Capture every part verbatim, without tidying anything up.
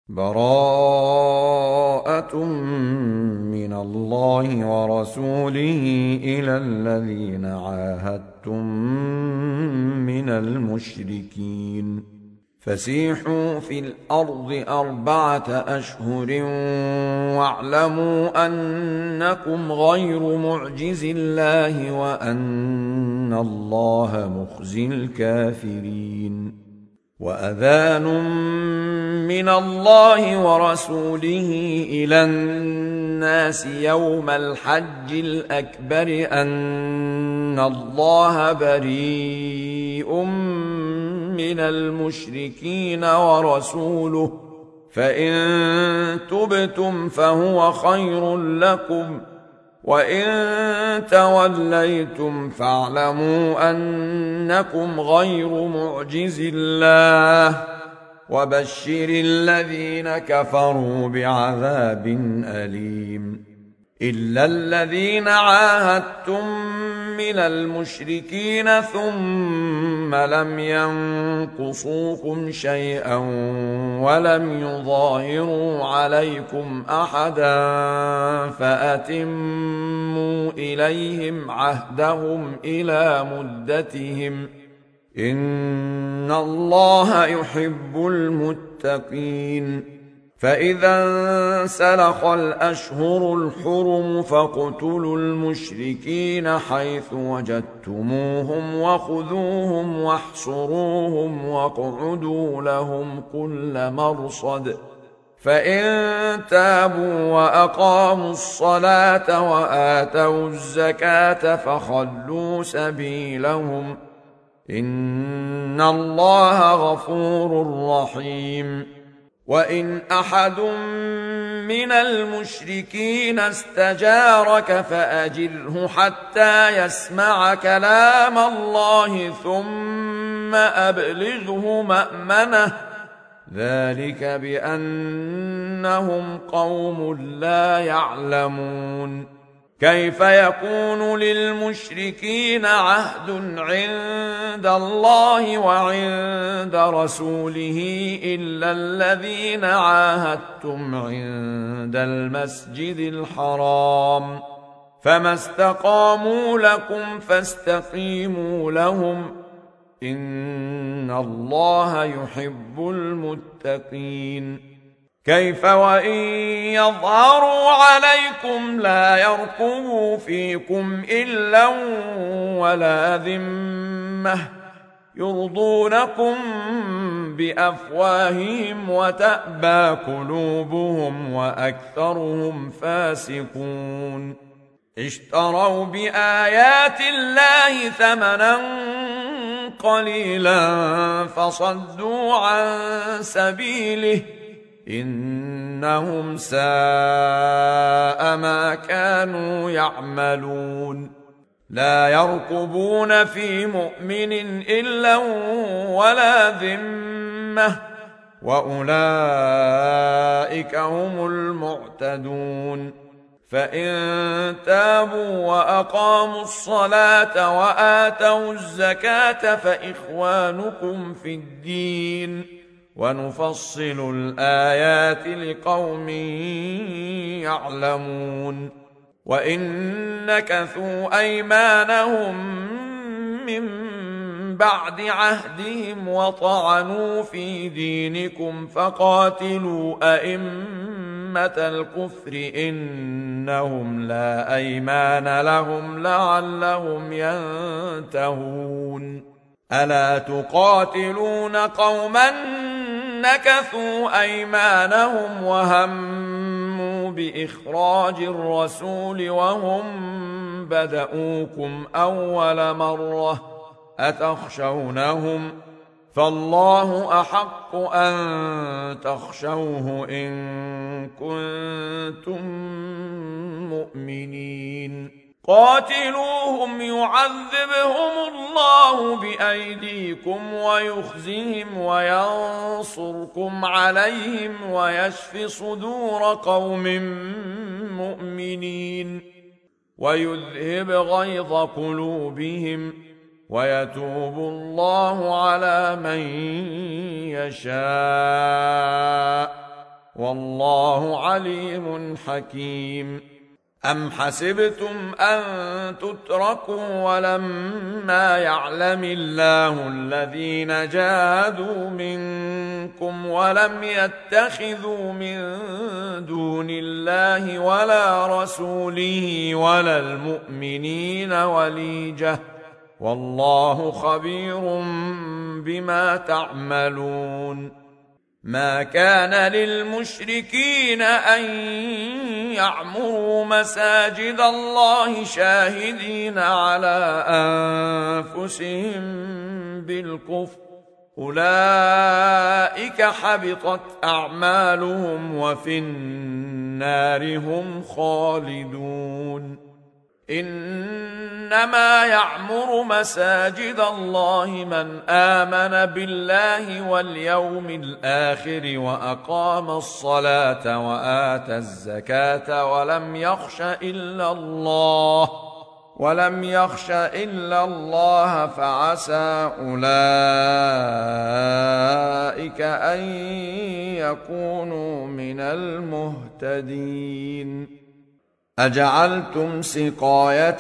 براءة من الله ورسوله إلى الذين عاهدتم من المشركين فسيحوا في الأرض أربعة أشهر واعلموا أنكم غير معجز الله وأن الله مخزي الكافرين. وأذان من الله ورسوله إلى الناس يوم الحج الأكبر أن الله بريء من المشركين ورسوله فإن تبتم فهو خير لكم وإن توليتم فاعلموا أنكم غير معجز الله وبشر الذين كفروا بعذاب أليم. إلا الذين عاهدتم من المشركين ثم لم ينقصوكم شيئا ولم يظاهروا عليكم أحدا فأتموا إليهم عهدهم إلى مدتهم إن الله يحب المتقين. فإذا انسلخ الأشهر الحرم فاقتلوا المشركين حيث وجدتموهم وخذوهم واحصروهم واقعدوا لهم كل مرصد فإن تابوا وأقاموا الصلاة وآتوا الزكاة فخلوا سبيلهم إن الله غفور رحيم. وإن أحد من المشركين استجارك فأجره حتى يسمع كلام الله ثم أبلغه مأمنه ذلك بأنهم قوم لا يعلمون. كيف يكون للمشركين عهد عند الله وعند رسوله إلا الذين عاهدتم عند المسجد الحرام فما استقاموا لكم فاستقيموا لهم إن الله يحب المتقين. كيف وإن يظهروا عليكم لا يرقبوا فيكم إلا ولا ذمة يرضونكم بأفواههم وتأبى قلوبهم وأكثرهم فاسقون. اشتروا بآيات الله ثمنا قليلا فصدوا عن سبيله إنهم ساء ما كانوا يعملون. لا يرقبون في مؤمن إلا ولا ذمة وأولئك هم المعتدون. فإن تابوا وأقاموا الصلاة وآتوا الزكاة فإخوانكم في الدين ونفصل الآيات لقوم يعلمون. وإن نكثوا أيمانهم من بعد عهدهم وطعنوا في دينكم فقاتلوا أئمة الكفر إنهم لا أيمان لهم لعلهم ينتهون. ألا تقاتلون قوما نكثوا أيمانهم وهموا بإخراج الرسول وهم بدؤوكم أول مرة أتخشونهم فالله أحق أن تخشوه إن كنتم مؤمنين. قاتلوهم يعذبهم الله بأيديكم ويخزهم وينصركم عليهم ويشف صدور قوم مؤمنين ويذهب غيظ قلوبهم ويتوب الله على من يشاء والله عليم حكيم. أم حسبتم أن تتركوا ولما يعلم الله الذين جاهدوا منكم ولم يتخذوا من دون الله ولا رسوله ولا المؤمنين وليجة والله خبير بما تعملون. ما كان للمشركين أن يعمروا مساجد الله شاهدين على أنفسهم بالكفر أولئك حبطت أعمالهم وفي النار هم خالدون. إنما يعمر مساجد الله من آمن بالله واليوم الآخر وأقام الصلاة وآتى الزكاة ولم يخش إلا الله ولم يخش إلا الله فعسى أولئك أن يكونوا من المهتدين. أجعلتم سقاية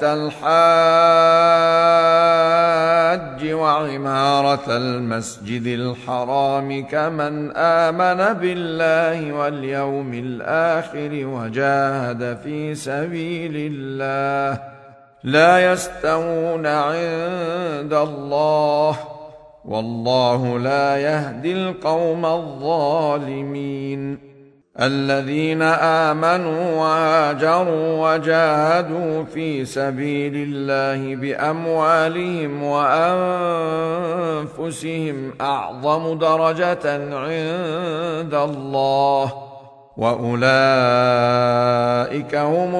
الحاج وعمارة المسجد الحرام كمن آمن بالله واليوم الآخر وجاهد في سبيل الله لا يستوون عند الله والله لا يهدي القوم الظالمين. الذين آمنوا وهاجروا وجاهدوا في سبيل الله بأموالهم وأنفسهم أعظم درجة عند الله وأولئك هم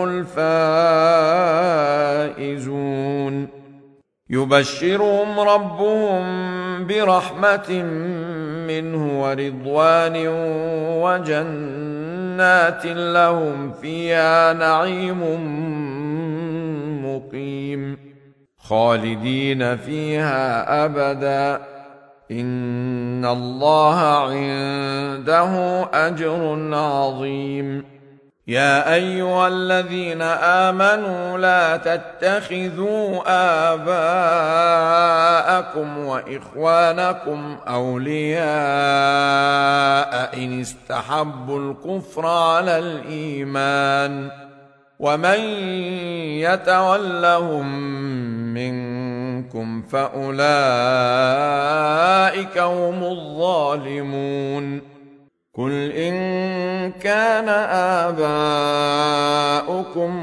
الفائزون. يبشرهم ربهم برحمة منه ورضوان وجنات لهم فيها نعيم مقيم خالدين فيها أبدا إن الله عنده أجر عظيم. يا أيها الذين آمنوا لا تتخذوا آباءكم وإخوانكم أولياء إن استحبوا الكفر على الإيمان ومن يتولهم منكم فأولئك هم الظالمون. قل إن كان آباؤكم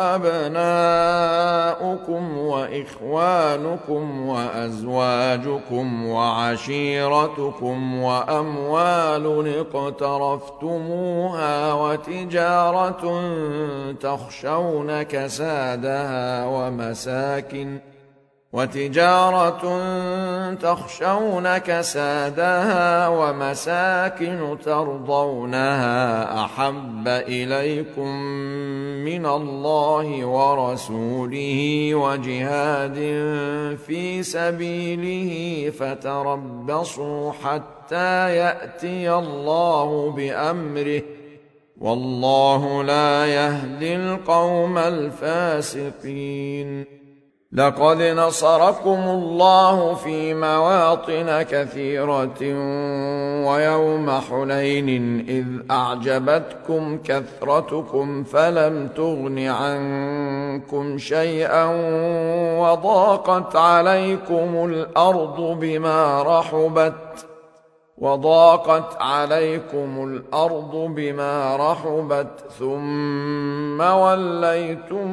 وأبناؤكم وإخوانكم وأزواجكم وعشيرتكم وأموال اقترفتموها وتجارة تخشون كسادها ومساكن وتجارة تخشون كسادها ومساكن ترضونها أحب إليكم من الله ورسوله وجهاد في سبيله فتربصوا حتى يأتي الله بأمره والله لا يهدي القوم الفاسقين. لقد نصركم الله في مواطن كثيرة ويوم حنين إذ أعجبتكم كثرتكم فلم تغن عنكم شيئا وضاقت عليكم الأرض بما رحبت وضاقت عليكم الأرض بما رحبت ثم وليتم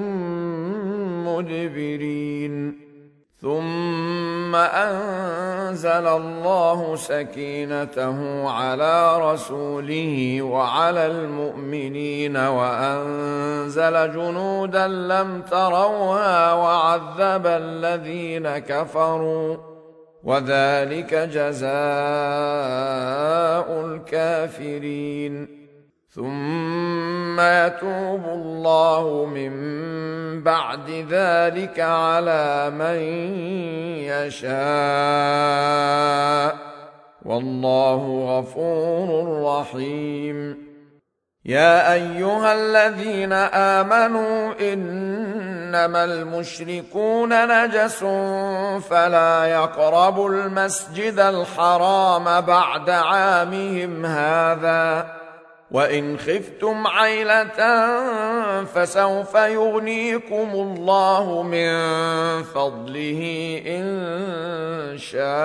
مدبرين. ثم أنزل الله سكينته على رسوله وعلى المؤمنين وأنزل جنودا لم تروها وعذب الذين كفروا وذلك جزاء الكافرين. ثم يتوب الله من بعد ذلك على من يشاء والله غفور رحيم. يا أيها الذين آمنوا إنما المشركون نجس فلا يقربوا المسجد الحرام بعد عامهم هذا وإن خفتم عيلة فسوف يغنيكم الله من فضله إن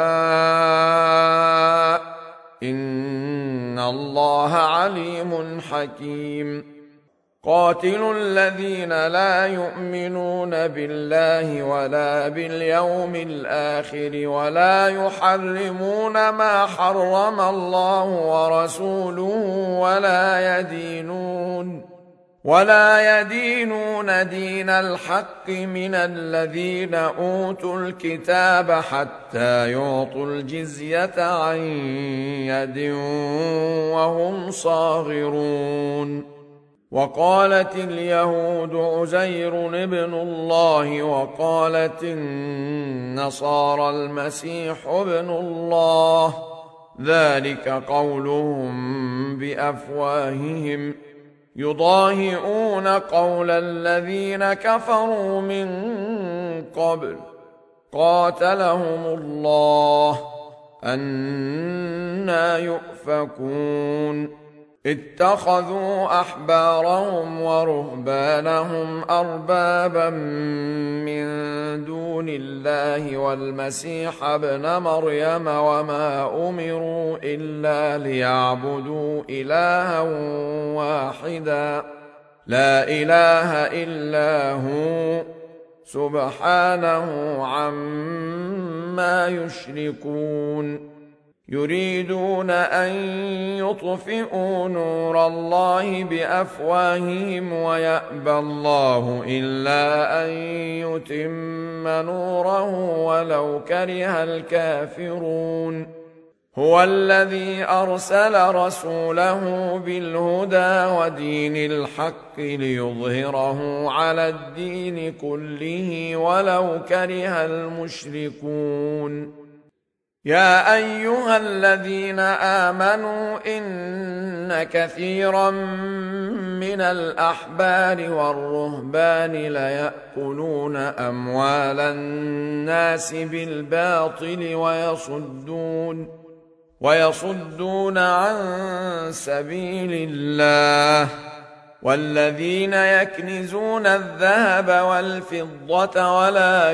شاء إن الله عليم حكيم قاتلوا الذين لا يؤمنون بالله ولا باليوم الآخر ولا يحرمون ما حرم الله ورسوله ولا يدينون ولا يدينون دين الحق من الذين أوتوا الكتاب حتى يعطوا الجزية عن يد وهم صاغرون وقالت اليهود عزير ابن الله وقالت النصارى المسيح ابن الله ذلك قولهم بأفواههم يضاهئون قول الذين كفروا من قبل قاتلهم الله أنى يؤفكون اتخذوا أحبارهم ورهبانهم أربابا من دون الله والمسيح ابن مريم وما أمروا إلا ليعبدوا إلها واحدا لا إله إلا هو سبحانه عما يشركون يريدون أن يطفئوا نور الله بأفواههم ويأبى الله إلا أن يتم نوره ولو كره الكافرون هو الذي أرسل رسوله بالهدى ودين الحق ليظهره على الدين كله ولو كره المشركون يا أيها الذين آمنوا إن كثيرا من الأحبار والرهبان ليأكلون أموال الناس بالباطل ويصدون ويصدون عن سبيل الله والذين يكنزون الذهب والفضة ولا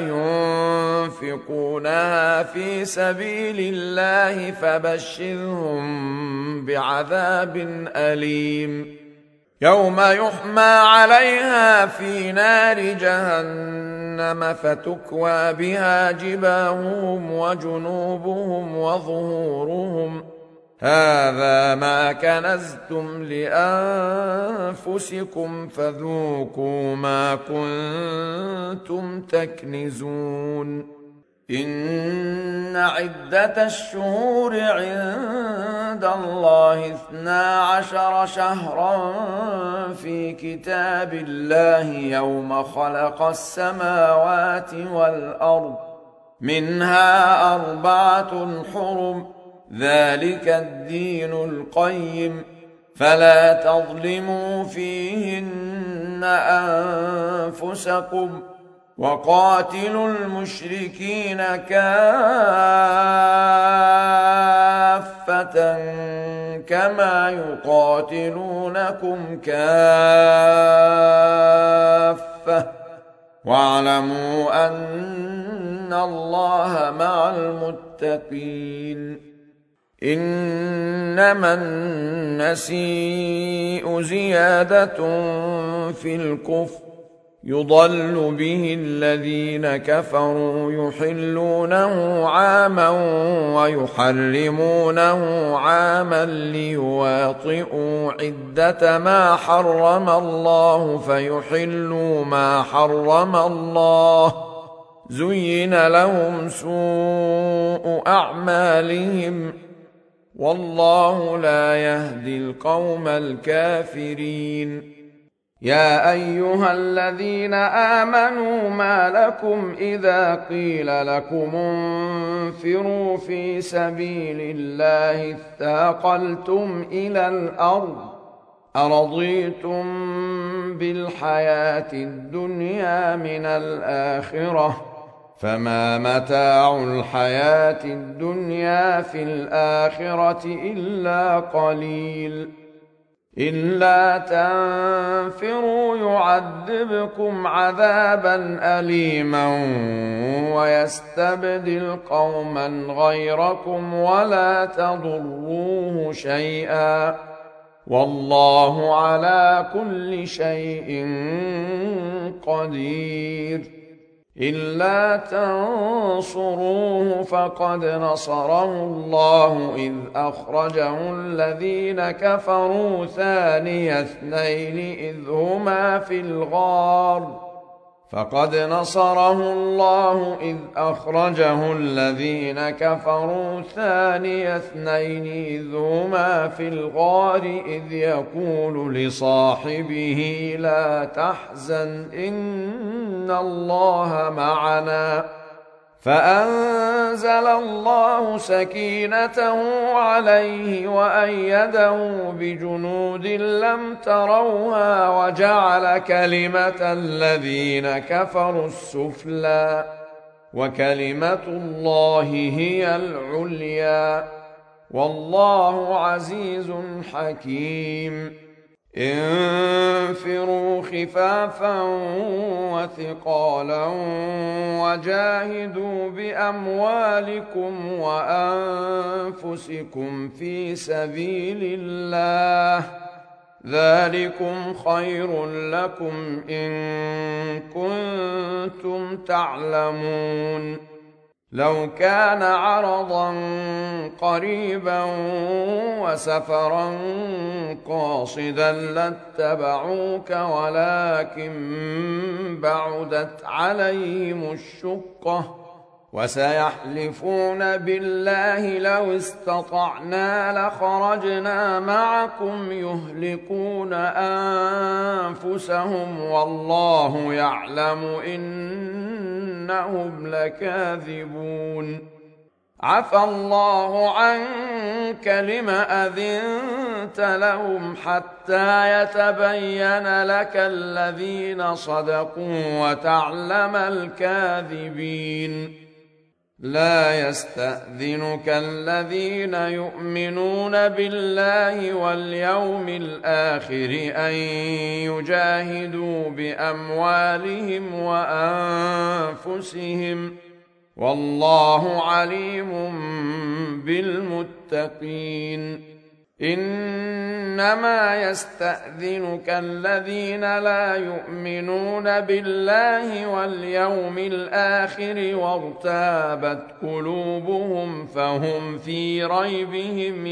ينفقونها في سبيل الله فبشرهم بعذاب أليم يوم يحمى عليها في نار جهنم فتكوى بها جباههم وجنوبهم وظهورهم هذا ما كنزتم لأنفسكم فذوقوا ما كنتم تكنزون إن عدة الشهور عند الله اثنا عشر شهرا في كتاب الله يوم خلق السماوات والأرض منها أربعة حرم ذلك الدين القيم فلا تظلموا فيهن أنفسكم وقاتلوا المشركين كافة كما يقاتلونكم كافة واعلموا أن الله مع المتقين إنما النسيء زيادة في الكفر يضل به الذين كفروا يحلونه عاما ويحرمونه عاما ليواطئوا عدة ما حرم الله فيحلوا ما حرم الله زين لهم سوء أعمالهم والله لا يهدي القوم الكافرين يا أيها الذين آمنوا ما لكم إذا قيل لكم انفروا في سبيل الله اثاقلتم إلى الأرض أرضيتم بالحياة الدنيا من الآخرة فما متاع الحياة الدنيا في الآخرة إلا قليل إلا تنفروا يعذبكم عذابا أليما ويستبدل قوما غيركم ولا تضروه شيئا والله على كل شيء قدير إلا تنصروه فقد نصره الله إذ أخرجه الذين كفروا ثاني اثنين إذ هما في الغار فقد نصره الله إذ أخرجه الذين كفروا ثاني اثنين إذ هما في الغار إذ يقول لصاحبه لا تحزن إن الله معنا فأنزل الله سكينته عليه وأيده بجنود لم تروها وجعل كلمة الذين كفروا السفلى وكلمة الله هي العليا والله عزيز حكيم انفروا خفافا وثقالا وجاهدوا بأموالكم وأنفسكم في سبيل الله ذلكم خير لكم إن كنتم تعلمون لو كان عرضا قريبا وسفرا قاصدا لاتبعوك ولكن بعدت عليهم الشقة وسيحلفون بالله لو استطعنا لخرجنا معكم يهلكون أنفسهم والله يعلم إنهم لكاذبون عفى الله عنك لم أذنت لهم حتى يتبين لك الذين صدقوا وتعلم الكاذبين لا يستأذنك الذين يؤمنون بالله واليوم الآخر أن يجاهدوا بأموالهم وأنفسهم والله عليم بالمتقين إنما يستأذنك الذين لا يؤمنون بالله واليوم الآخر وارتابت قلوبهم فهم في ريبهم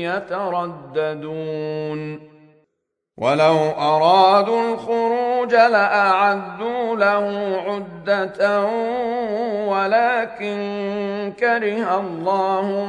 يترددون ولو أرادوا الخروج لأعدوا له عدة ولكن كره الله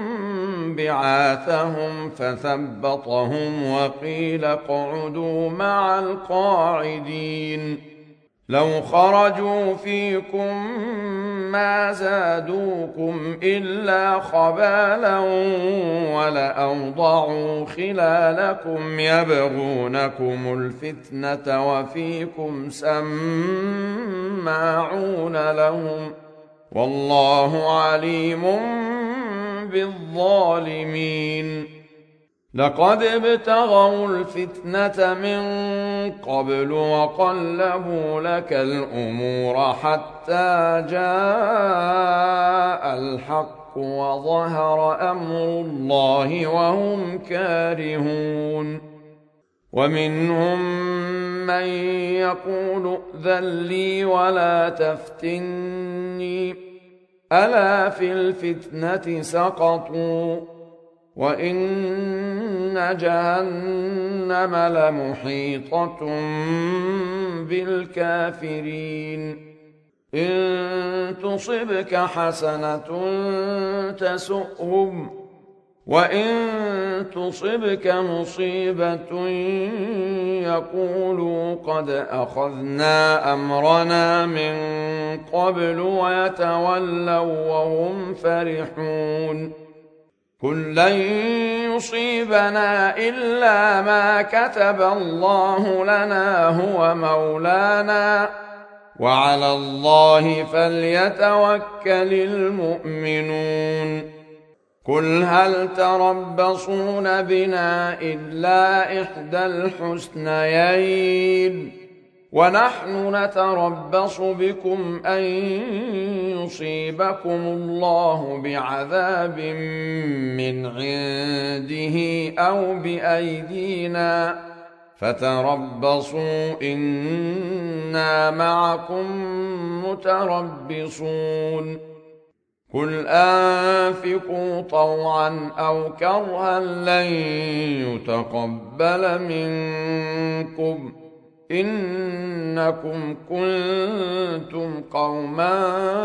بعاثهم فثبطهم وقيل اقعدوا مع القاعدين لو خرجوا فيكم ما زادوكم إلا خبالا ولأوضعوا خلالكم يبغونكم الفتنة وفيكم سماعون لهم والله عليم بالظالمين لقد ابتغوا الفتنة من قبل وقلبوا لك الأمور حتى جاء الحق وظهر أمر الله وهم كارهون ومنهم من يقول ائذن لي ولا تفتني ألا في الفتنة سقطوا وإن جهنم لمحيطة بالكافرين إن تصبك حسنة تسؤهم وإن تصبك مصيبة يقولوا قد أخذنا أمرنا من قبل ويتولوا وهم فرحون قل لن يصيبنا إلا ما كتب الله لنا هو مولانا وعلى الله فليتوكل المؤمنون قل هل تربصون بنا إلا إحدى الحسنيين ونحن نتربص بكم أن يصيبكم الله بعذاب من عنده أو بأيدينا فتربصوا إنا معكم متربصون قل أنفقوا طوعا أو كرها لن يتقبل منكم إنكم كنتم قوما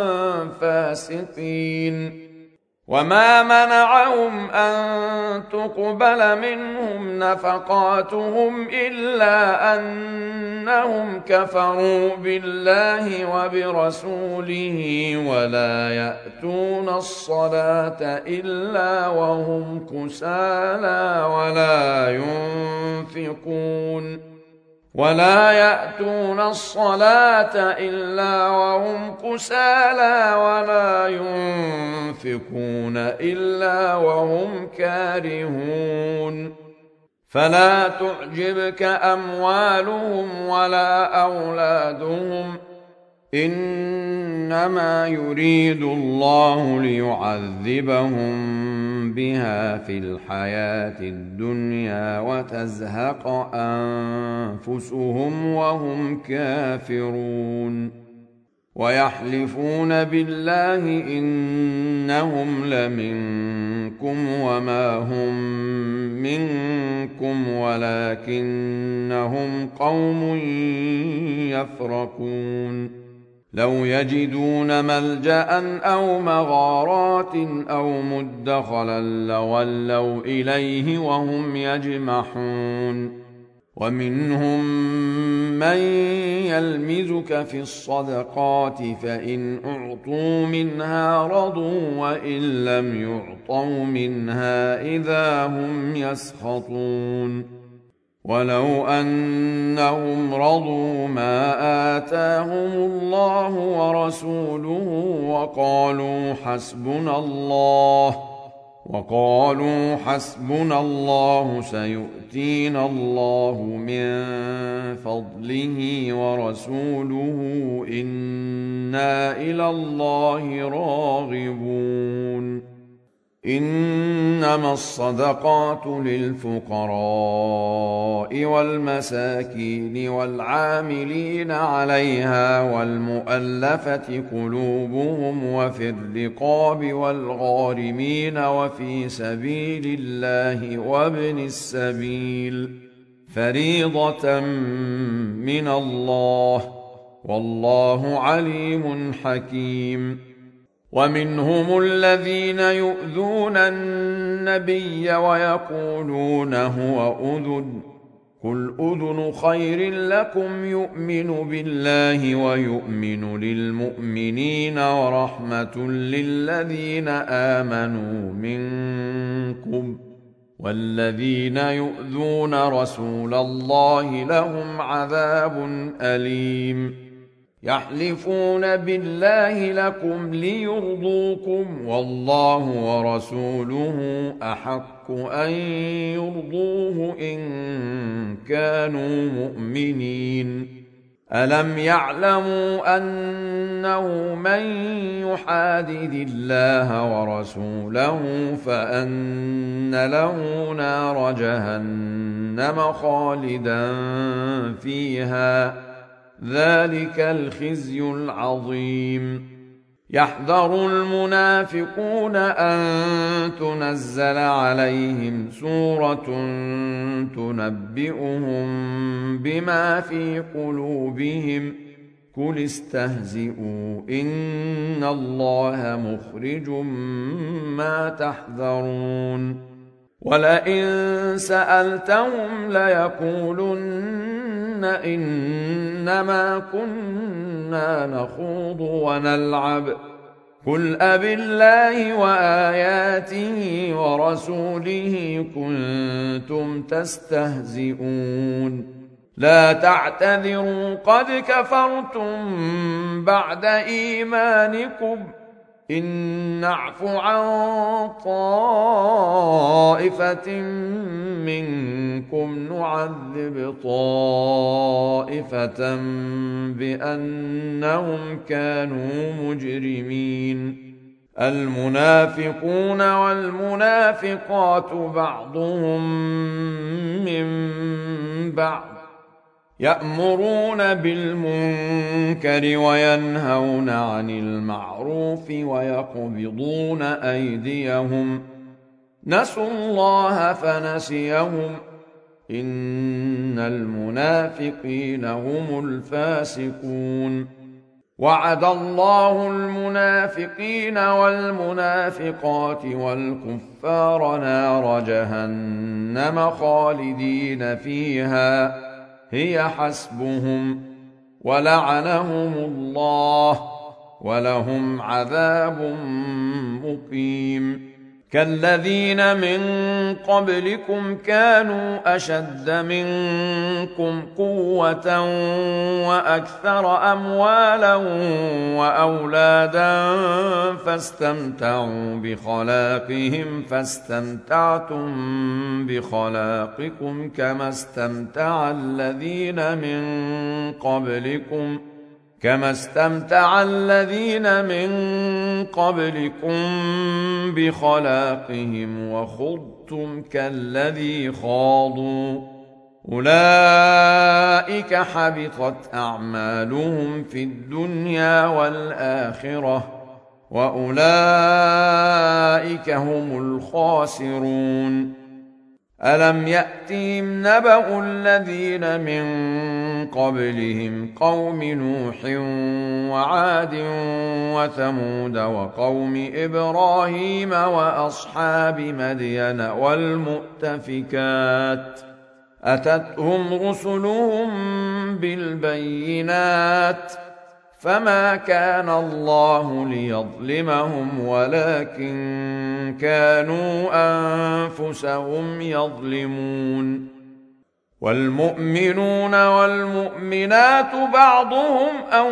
فاسقين وما منعهم أن تقبل منهم نفقاتهم إلا أنهم كفروا بالله وبرسوله ولا يأتون الصلاة إلا وهم كسالى ولا ينفقون ولا يأتون الصلاة إلا وهم كسالى ولا ينفقون إلا وهم كارهون فلا تعجبك أموالهم ولا أولادهم إنما يريد الله ليعذبهم بها في الحياة الدنيا وتزهق أنفسهم وهم كافرون ويحلفون بالله إنهم لمنكم وما هم منكم ولكنهم قوم يفرقون لو يجدون ملجأ أو مغارات أو مدخلا لولوا إليه وهم يجمحون ومنهم من يلمزك في الصدقات فإن أعطوا منها رضوا وإن لم يعطوا منها إذا هم يسخطون ولو أنهم رضوا ما آتاهم الله ورسوله وقالوا حسبنا الله وقالوا حسبنا الله سيؤتينا الله من فضله ورسوله إنا إلى الله راغبون إنما الصدقات للفقراء والمساكين والعاملين عليها والمؤلفة قلوبهم وفي الرقاب والغارمين وفي سبيل الله وابن السبيل فريضة من الله والله عليم حكيم ومنهم الذين يؤذون النبي ويقولون هو أذن قل أذن خير لكم يؤمن بالله ويؤمن للمؤمنين ورحمة للذين آمنوا منكم والذين يؤذون رسول الله لهم عذاب أليم يحلفون بالله لكم ليرضوكم والله ورسوله أحق أن يرضوه إن كانوا مؤمنين ألم يعلموا أنه من يحادد الله ورسوله فأن له نار جهنم خالدا فيها ذلك الخزي العظيم يحذر المنافقون أن تنزل عليهم سورة تنبئهم بما في قلوبهم قل استهزئوا إن الله مخرج ما تحذرون ولئن سألتهم ليقولن إنما كنا نخوض ونلعب قل أبالله وآياته ورسوله كنتم تستهزئون لا تعتذروا قد كفرتم بعد إيمانكم إن نعف عن طائفة منكم نعذب طائفة بأنهم كانوا مجرمين المنافقون والمنافقات بعضهم من بعض يأمرون بالمنكر وينهون عن المعروف ويقبضون أيديهم نسوا الله فنسيهم إن المنافقين هم الفاسقون وعد الله المنافقين والمنافقات والكفار نار جهنم خالدين فيها هي حسبهم ولعنهم الله ولهم عذاب مقيم كالذين من قبلكم كانوا أشد منكم قوة وأكثر أموالا وأولادا فاستمتعوا بخلاقهم فاستمتعتم بخلاقكم كما استمتع الذين من قبلكم كما استمتع الذين من قبلكم بخلاقهم وخضتم كالذي خاضوا أولئك حبطت أعمالهم في الدنيا والآخرة وأولئك هم الخاسرون ألم يأتهم نبأ الذين من قبلهم قوم نوح وعاد وثمود وقوم إبراهيم وأصحاب مدين والمؤتفكات أتتهم رسلهم بالبينات فما كان الله ليظلمهم ولكن كانوا أنفسهم يظلمون والمؤمنون والمؤمنات بعضهم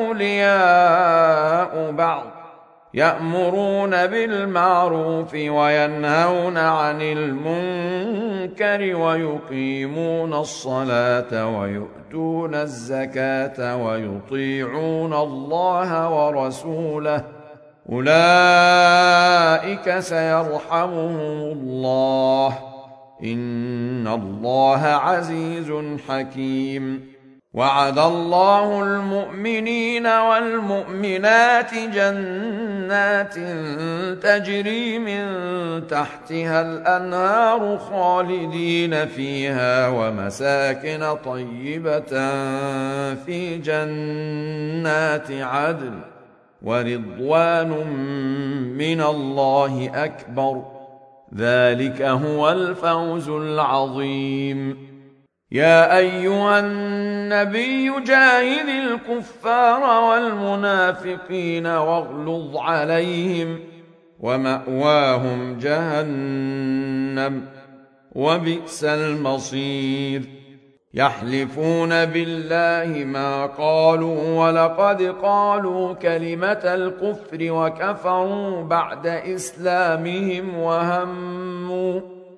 أولياء بعض يأمرون بالمعروف وينهون عن المنكر ويقيمون الصلاة ويؤتون الزكاة ويطيعون الله ورسوله أولئك سيرحمهم الله إن الله عزيز حكيم وعد الله المؤمنين والمؤمنات جنات تجري من تحتها الأنهار خالدين فيها ومساكن طيبة في جنات عدن ورضوان من الله أكبر ذلك هو الفوز العظيم يا أيها النبي جاهد الكفار والمنافقين واغلظ عليهم ومأواهم جهنم وبئس المصير يحلفون بالله ما قالوا ولقد قالوا كلمة الكفر وكفروا بعد إسلامهم وهموا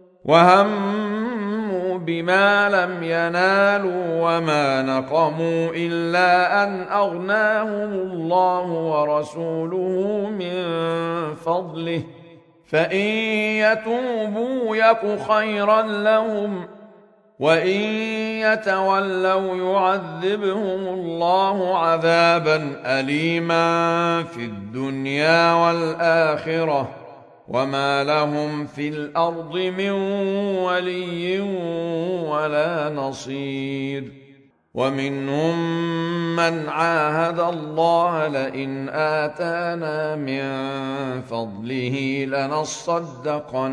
وهموا بما لم ينالوا وما نقموا إلا أن أغناهم الله ورسوله من فضله فإن يتوبوا يك خيرا لهم وإن يتولوا يعذبهم الله عذابا أليما في الدنيا والآخرة وما لهم في الأرض من ولي ولا نصير ومنهم من عاهد الله لئن آتانا من فضله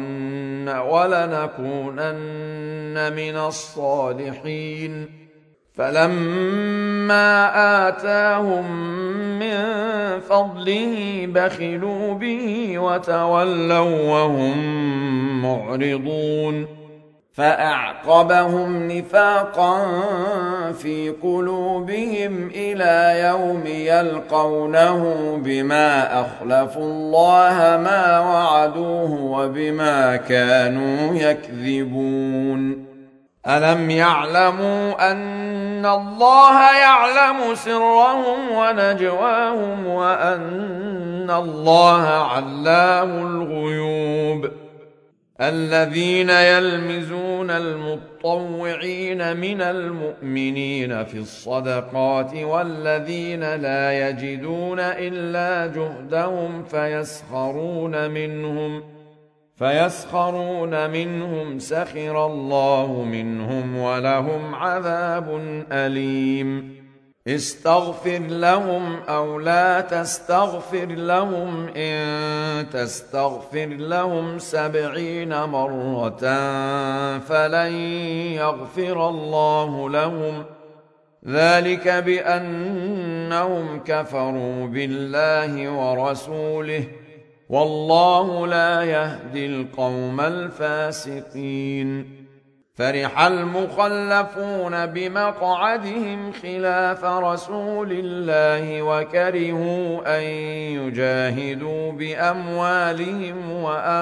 لنصدقن ولنكونن من الصالحين فلما آتاهم من فضله بخلوا به وتولوا وهم معرضون فأعقبهم نفاقا في قلوبهم إلى يوم يلقونه بما أخلفوا الله ما وعدوه وبما كانوا يكذبون ألم يعلموا أن الله يعلم سرهم ونجواهم وأن الله علام الغيوب الذين يلمزون المطوعين من المؤمنين في الصدقات والذين لا يجدون إلا جهدهم فيسخرون منهم فيسخرون منهم سخر الله منهم ولهم عذاب أليم استغفر لهم أو لا تستغفر لهم إن تستغفر لهم سبعين مرة فلن يغفر الله لهم ذلك بأنهم كفروا بالله ورسوله والله لا يهدي القوم الفاسقين فرح المخلفون بمقعدهم خلاف رسول الله وكرهوا أن يجاهدوا بأموالهم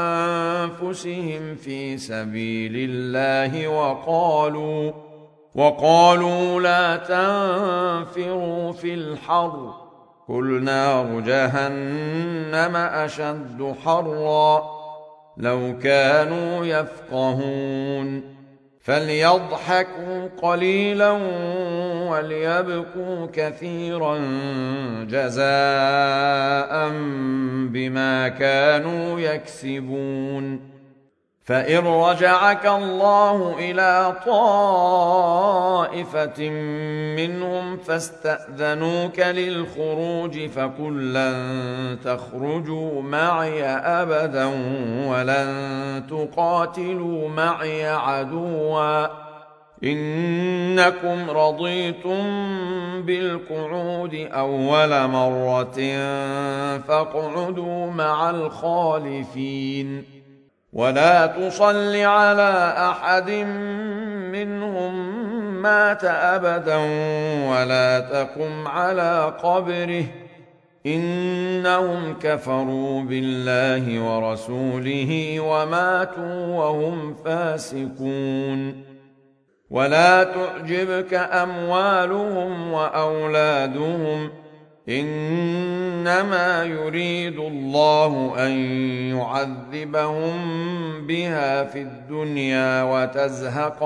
وأنفسهم في سبيل الله وقالوا وقالوا لا تنفروا في الحر قل نار جهنم أشد حرا لو كانوا يفقهون فليضحكوا قليلا وليبكوا كثيرا جزاء بما كانوا يكسبون فإن رجعك الله إلى طائفة منهم فاستأذنوك للخروج فقل لن تخرجوا معي أبدا ولن تقاتلوا معي عدوا إنكم رضيتم بالقعود أول مرة فاقعدوا مع الخالفين ولا تصل على أحد منهم مات أبدا ولا تقم على قبره إنهم كفروا بالله ورسوله وماتوا وهم فاسقون ولا تعجبك أموالهم وأولادهم إنما يريد الله أن يعذبهم بها في الدنيا وتزهق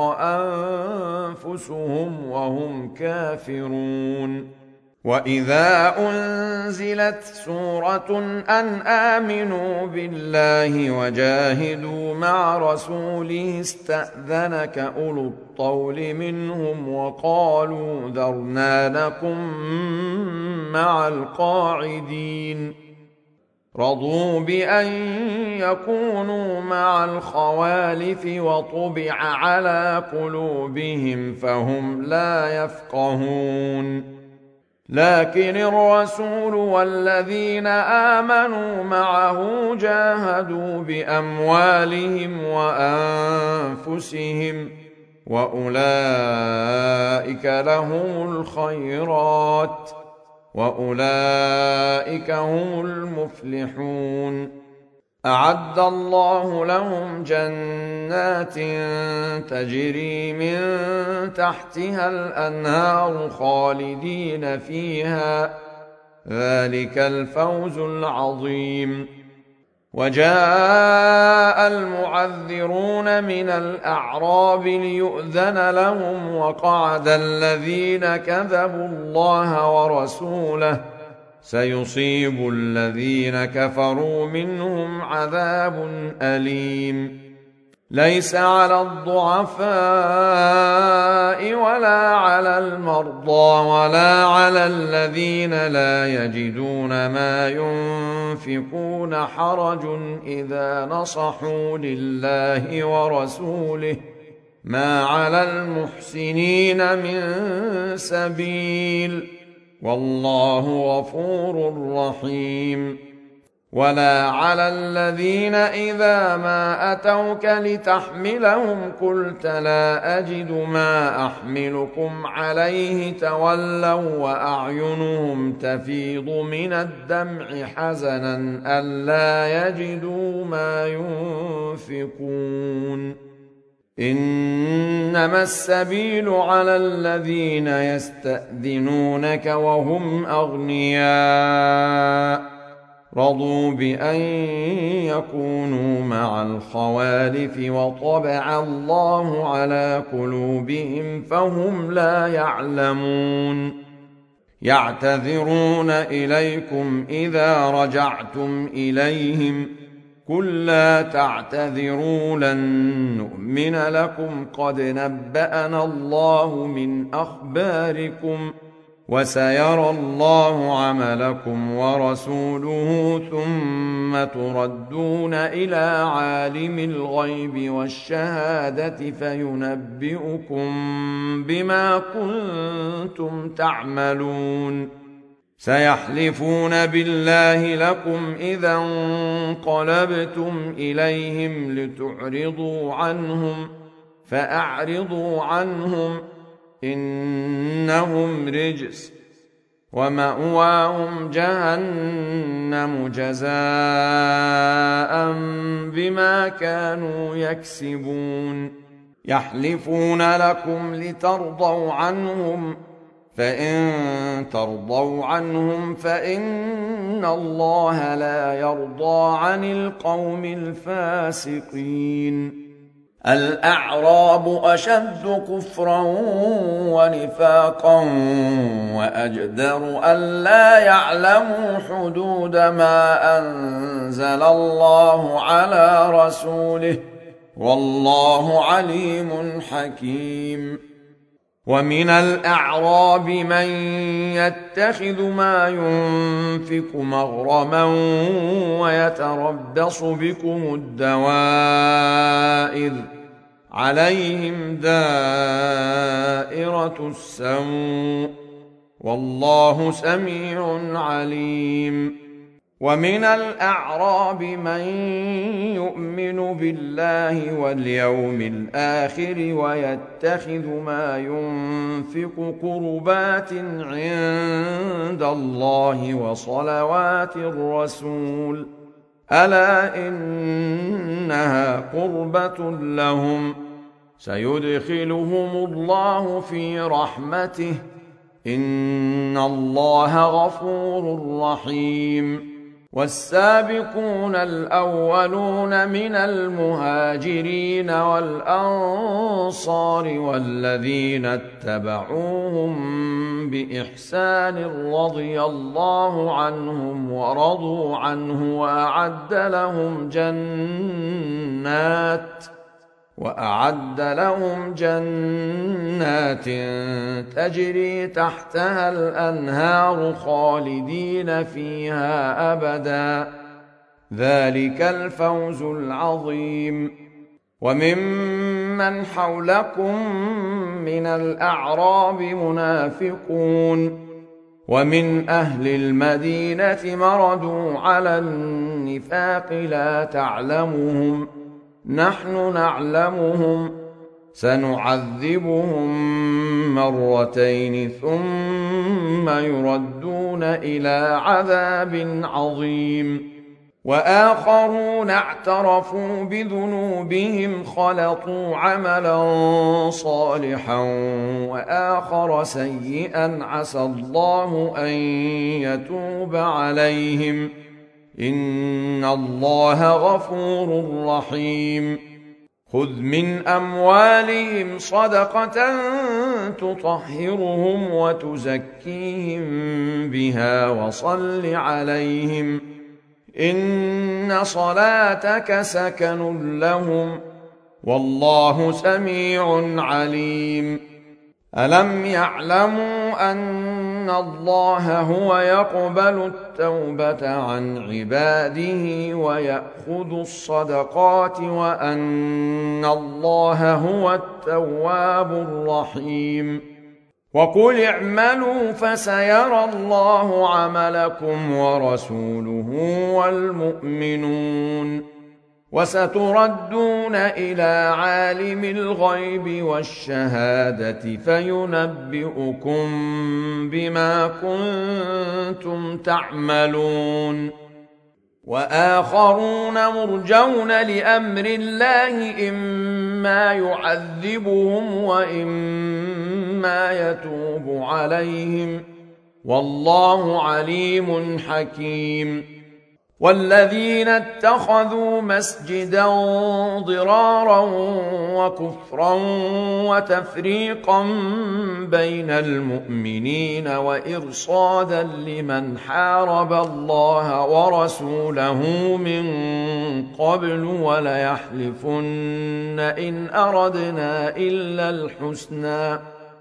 أنفسهم وهم كافرون وإذا أنزلت سورة أن آمنوا بالله وجاهدوا مع رسوله استأذنك أولو الطول منهم وقالوا ذرنا نكن مع القاعدين رضوا بأن يكونوا مع الخوالف وطبع على قلوبهم فهم لا يفقهون لكن الرسول والذين آمنوا معه جاهدوا بأموالهم وأنفسهم وأولئك لهم الخيرات وأولئك هم المفلحون أعد الله لهم جنات تجري من تحتها الأنهار خالدين فيها ذلك الفوز العظيم وجاء المعذرون من الأعراب ليؤذن لهم وقعد الذين كذبوا الله ورسوله سيصيب الذين كفروا منهم عذاب أليم ليس على الضعفاء ولا على المرضى ولا على الذين لا يجدون ما ينفقون حرج إذا نصحوا لله ورسوله ما على المحسنين من سبيل والله غفور رحيم. ولا على الذين إذا ما أتوك لتحملهم قلت لا أجد ما أحملكم عليه تولوا وأعينهم تفيض من الدمع حزنا ألا يجدوا ما ينفقون. إنما السبيل على الذين يستأذنونك وهم أغنياء رضوا بأن يكونوا مع الخوالف وطبع الله على قلوبهم فهم لا يعلمون. يعتذرون إليكم إذا رجعتم إليهم قل لا تعتذروا لن نؤمن لكم قد نبأنا الله من أخباركم وسيرى الله عملكم ورسوله ثم تردون إلى عالم الغيب والشهادة فينبئكم بما كنتم تعملون. سيحلفون بالله لكم إذا انقلبتم إليهم لتعرضوا عنهم فأعرضوا عنهم إنهم رجس ومأواهم جهنم جزاء بما كانوا يكسبون. يحلفون لكم لترضوا عنهم فإن ترضوا عنهم فإن الله لا يرضى عن القوم الفاسقين. الأعراب أشد كفرا ونفاقا وأجدر ألا يعلموا حدود ما أنزل الله على رسوله والله عليم حكيم. ومن الأعراب من يتخذ ما ينفق مغرما ويتربص بكم الدوائر عليهم دائرة السوء والله سميع عليم. ومن الأعراب من يؤمن بالله واليوم الآخر ويتخذ ما ينفق قربات عند الله وصلوات الرسول ألا إنها قربة لهم سيدخلهم الله في رحمته إن الله غفور رحيم. والسابقون الأولون من المهاجرين والأنصار والذين اتبعوهم بإحسان رضي الله عنهم ورضوا عنه وأعد لهم جنات وأعد لهم جنات تجري تحتها الأنهار خالدين فيها أبدا ذلك الفوز العظيم. وممن حولكم من الأعراب منافقون ومن أهل المدينة مردوا على النفاق لا تعلمهم نحن نعلمهم سنعذبهم مرتين ثم يردون إلى عذاب عظيم. وآخرون اعترفوا بذنوبهم خلطوا عملا صالحا وآخر سيئا عسى الله أن يتوب عليهم إن الله غفور رحيم. خذ من أموالهم صدقة تطهرهم وتزكيهم بها وصل عليهم إن صلاتك سكن لهم والله سميع عليم. ألم يعلموا أن الله هو يقبل التوبة عن عباده ويأخذ الصدقات وأن الله هو التواب الرحيم وقل اعملوا فسيرى الله عملكم ورسوله والمؤمنون وستردون إلى عالم الغيب والشهادة فينبئكم بما كنتم تعملون وآخرون مرجون لأمر الله إما يعذبهم وإما يتوب عليهم والله عليم حكيم والذين اتخذوا مسجدا ضرارا وكفرا وتفريقا بين المؤمنين وإرصادا لمن حارب الله ورسوله من قبل وليحلفن إن أردنا إلا الحسنى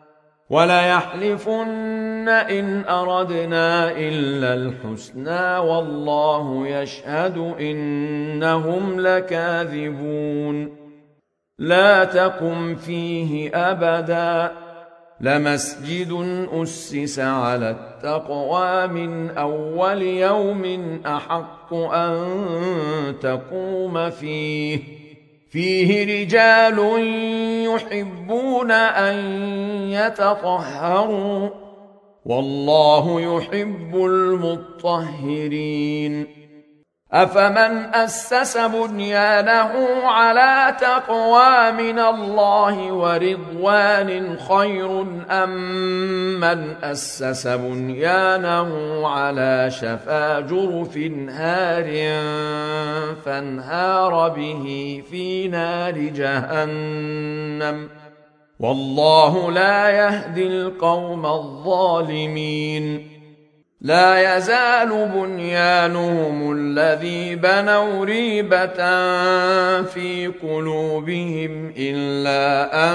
وليحلفن إن أردنا إلا الحسنى والله يشهد إنهم لكاذبون لا تقم فيه أبدا لمسجد أسس على التقوى من أول يوم أحق أن تقوم فيه فيه رجال يحبون أن يتطهروا والله يحب المطهرين أفمن أسس بنيانه على تقوى من الله ورضوان خير أم من أسس بنيانه على شفا جرف هار فانهار به في نار جهنم والله لا يهدي القوم الظالمين لا يزال بنيانهم الذي بنوا ريبة في قلوبهم إلا أن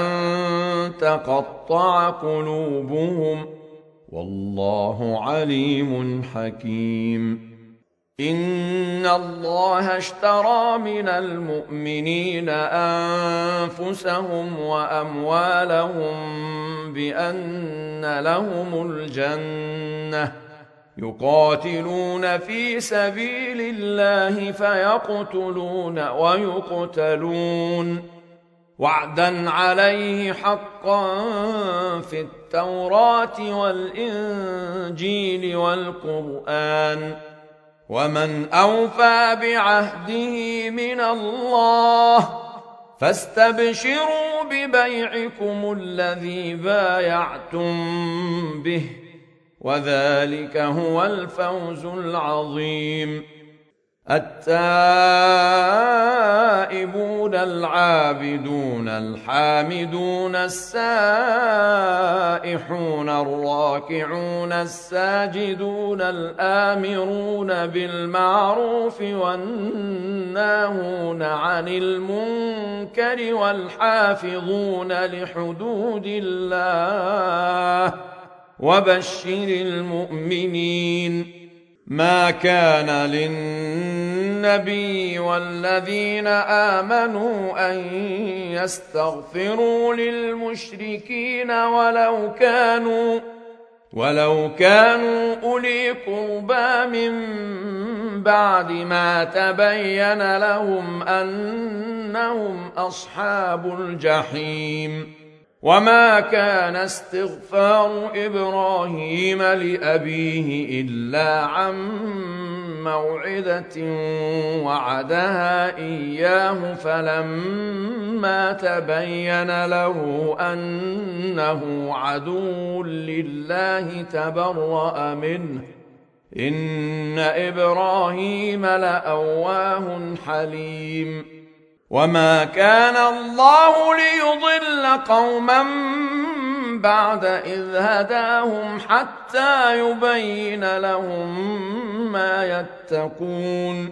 تقطع قلوبهم والله عليم حكيم إن الله اشترى من المؤمنين أنفسهم وأموالهم بأن لهم الجنة يقاتلون في سبيل الله فيقتلون ويقتلون وعدا عليه حقا في التوراة والإنجيل والقرآن ومن أوفى بعهده من الله فاستبشروا ببيعكم الذي بايعتم به وذلك هو الفوز العظيم التائبون العابدون الحامدون السائحون الراكعون الساجدون الآمرون بالمعروف والناهون عن المنكر والحافظون لحدود الله وبشر المؤمنين ما كان للنبي والذين آمنوا أن يستغفروا للمشركين ولو كانوا ولو كانوا أولي قربى من بعد ما تبين لهم أنهم أصحاب الجحيم وما كان استغفار إبراهيم لأبيه إلا عن موعدة وعدها إياه فلما تبين له أنه عدو لله تبرأ منه إن إبراهيم لأواه حليم وما كان الله ليضل قوما بعد إذ هداهم حتى يبين لهم ما يتقون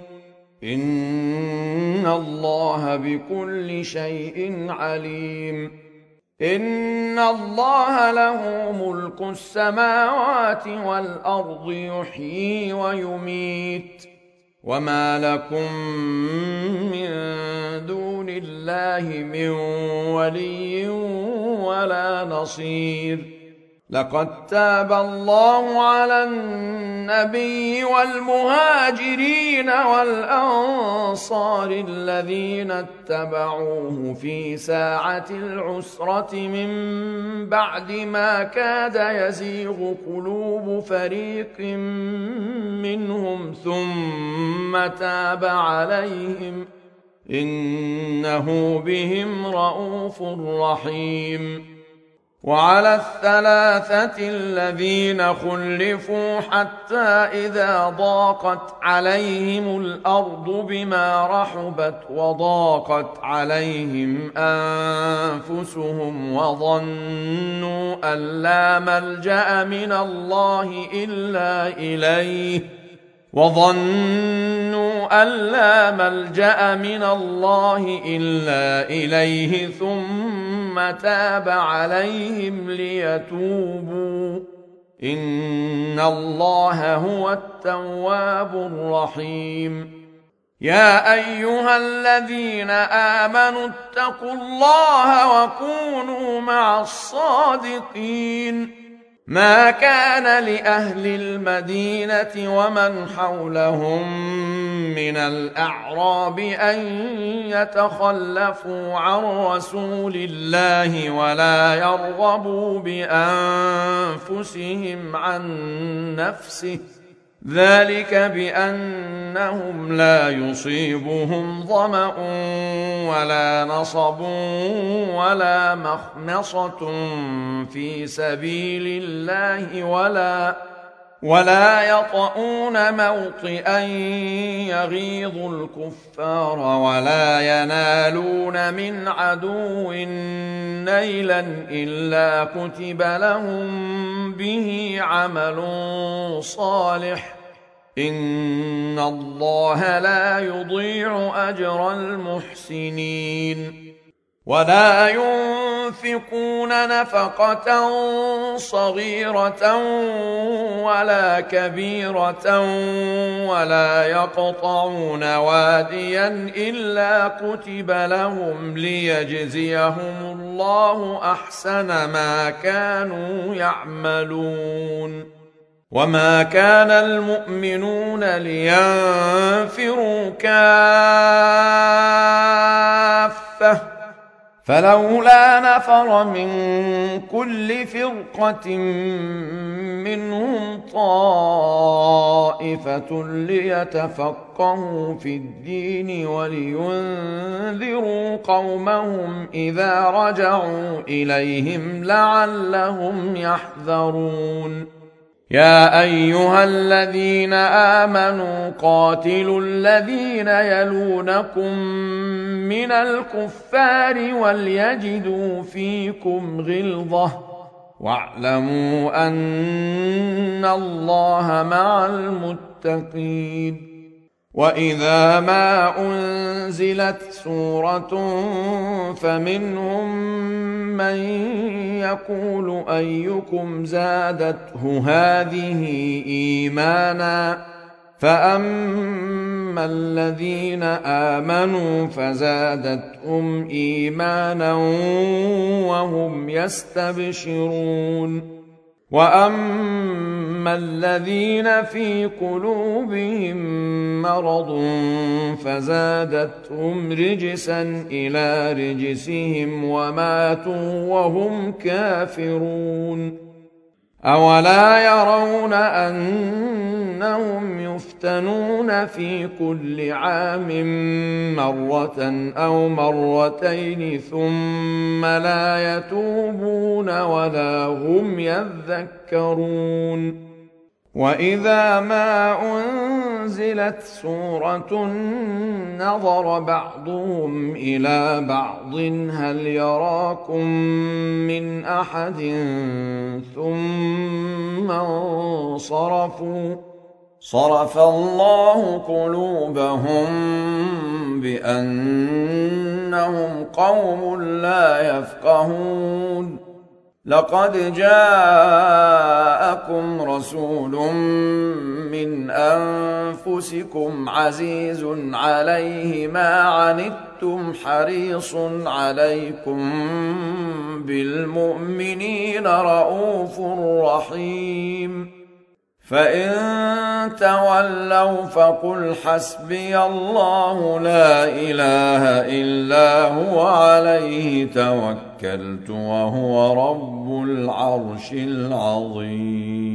إن الله بكل شيء عليم إن الله له ملك السماوات والأرض يحيي ويميت وما لكم من دون الله من ولي ولا نصير. لقد تاب الله على النبي والمهاجرين والأنصار الذين اتبعوه في ساعة العسرة من بعد ما كاد يزيغ قلوب فريق منهم ثم تاب عليهم إنه بهم رءوف رحيم. وعلى الثلاثة الذين خلفوا حتى إذا ضاقت عليهم الأرض بما رحبت وضاقت عليهم أنفسهم وظنوا أن لا ملجأ من الله إلا إليه وظنوا أن لا ملجأ من الله إلا إليه ثم تاب عليهم ليتوبوا إن الله هو التواب الرحيم. يا أيها الذين آمنوا اتقوا الله وكونوا مع الصادقين. ما كان لأهل المدينة ومن حولهم من الأعراب أن يتخلفوا عن رسول الله ولا يرغبوا بأنفسهم عن نفسه ذلك بأنهم لا يصيبهم ظمأ ولا نصب ولا مخمصة في سبيل الله ولا ولا يطؤون موطئا يغيظ الكفار ولا ينالون من عدو نيلا إلا كتب لهم به عمل صالح إن الله لا يضيع أجر المحسنين. ولا ينفقون نفقة صغيرة ولا كبيرة ولا يقطعون واديا إلا كتب لهم ليجزيهم الله أحسن ما كانوا يعملون. وما كان المؤمنون لينفروا كافة فلولا نفر من كل فرقة منهم طائفة ليتفقهوا في الدين ولينذروا قومهم إذا رجعوا إليهم لعلهم يحذرون. يا أيها الذين آمنوا قاتلوا الذين يلونكم من الكفار وليجدوا فيكم غلظة واعلموا أن الله مع المتقين. وإذا ما أنزلت سورة فمنهم من يقول أيكم زادته هذه إيمانا فأما الذين آمنوا فزادتهم إيمانا وهم يستبشرون. وأما الذين في قلوبهم مرض فزادتهم رجسا إلى رجسهم وماتوا وهم كافرون. أولا يرون أنهم يفتنون في كل عام مرة أو مرتين ثم لا يتوبون ولا هم يذكرون. وإذا ما أنزلت سورة نظر بعضهم إلى بعض هل يراكم من أحد ثم انصرفوا صرف الله قلوبهم بأنهم إنهم قوم لا يفقهون لقد جاءكم رسول من أنفسكم عزيز عليه ما عنتم حريص عليكم بالمؤمنين رؤوف رحيم فإن تولوا فقل حسبي الله لا إله إلا هو عليه توكلت وهو رب العرش العظيم